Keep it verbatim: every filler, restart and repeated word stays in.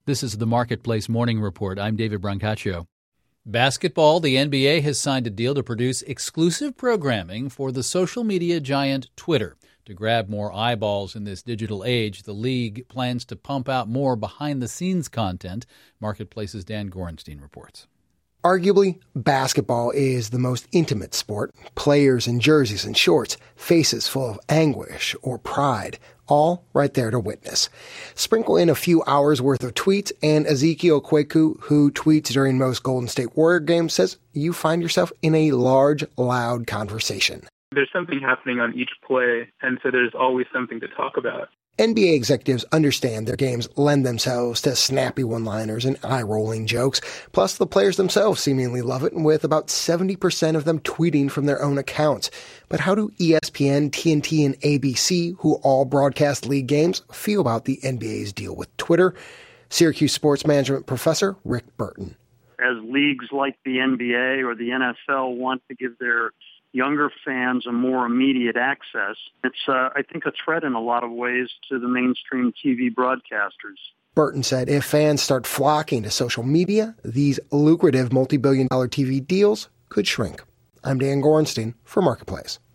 This is the Marketplace Morning Report. I'm David Brancaccio. Basketball, the N B A has signed a deal to produce exclusive programming for the social media giant Twitter. To grab more eyeballs in this digital age, the league plans to pump out more behind-the-scenes content. Marketplace's Dan Gorenstein reports. Arguably, basketball is the most intimate sport. Players in jerseys and shorts, faces full of anguish or pride, all right there to witness. Sprinkle in a few hours worth of tweets, and Ezekiel Kweku, who tweets during most Golden State Warrior games, says you find yourself in a large, loud conversation. There's something happening on each play, and so there's always something to talk about. N B A executives understand their games lend themselves to snappy one-liners and eye-rolling jokes. Plus, the players themselves seemingly love it, with about seventy percent of them tweeting from their own accounts. But how do E S P N, T N T, and A B C, who all broadcast league games, feel about the N B A's deal with Twitter? Syracuse sports management professor Rick Burton. As leagues like the N B A or the N F L want to give their younger fans a more immediate access, it's, uh, I think, a threat in a lot of ways to the mainstream T V broadcasters. Burton said if fans start flocking to social media, these lucrative multi-billion dollar T V deals could shrink. I'm Dan Gorenstein for Marketplace.